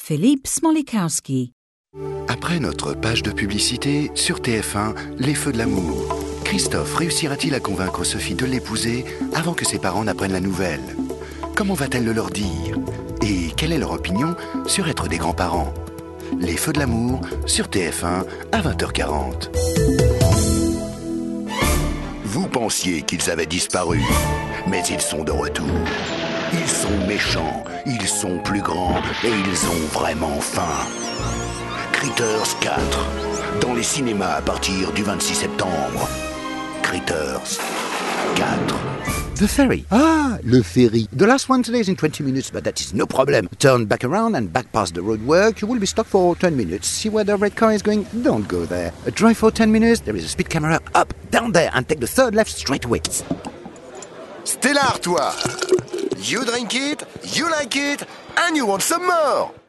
Philippe Smolikowski. Après notre page de publicité, sur TF1, Les Feux de l'amour. Christophe réussira-t-il à convaincre Sophie de l'épouser avant que ses parents n'apprennent la nouvelle? Comment va-t-elle le leur dire? Et quelle est leur opinion sur être des grands-parents? Les Feux de l'amour, sur TF1, à 20h40. Vous pensiez qu'ils avaient disparu, mais ils sont de retour. Ils sont méchants, ils sont plus grands et ils ont vraiment faim. Critters 4, dans les cinémas à partir du 26 septembre. Critters 4. The ferry. Ah, le ferry. The last one today is in 20 minutes, but that is no problem. Turn back around and back past the roadwork. You will be stuck for 10 minutes. See where the red car is going? Don't go there. Drive for 10 minutes. There is a speed camera up, down there, and take the third left straight away. Stellar, toi! You drink it, you like it, and you want some more!